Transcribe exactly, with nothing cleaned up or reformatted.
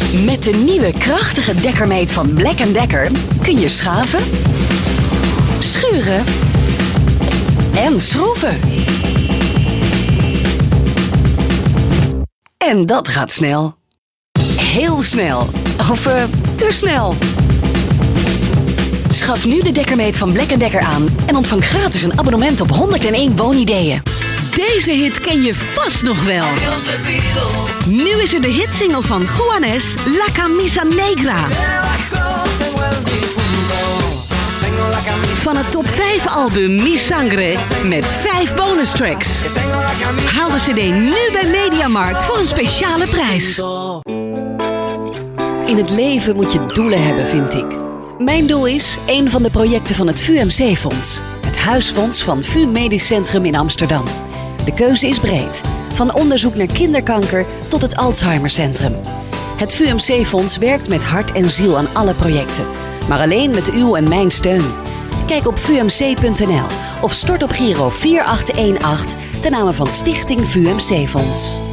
Met de nieuwe krachtige dekkermeet van Black and Decker kun je schaven, schuren en schroeven. En dat gaat snel. Heel snel. Of uh, te snel. Schaf nu de dekkermeet van Black and Decker aan en ontvang gratis een abonnement op honderdéén woonideeën. Deze hit ken je vast nog wel. Nu is er de hitsingle van Juanes, La Camisa Negra. Van het top vijf album Mi Sangre met vijf bonus tracks. Haal de cd nu bij Mediamarkt voor een speciale prijs. In het leven moet je doelen hebben, vind ik. Mijn doel is een van de projecten van het V U M C-fonds. Het huisfonds van V U Medisch Centrum in Amsterdam. De keuze is breed. Van onderzoek naar kinderkanker tot het Alzheimercentrum. Het V U M C-fonds werkt met hart en ziel aan alle projecten. Maar alleen met uw en mijn steun. Kijk op v u m c punt n l of stort op Giro vier acht een acht ten name van Stichting V U M C-fonds.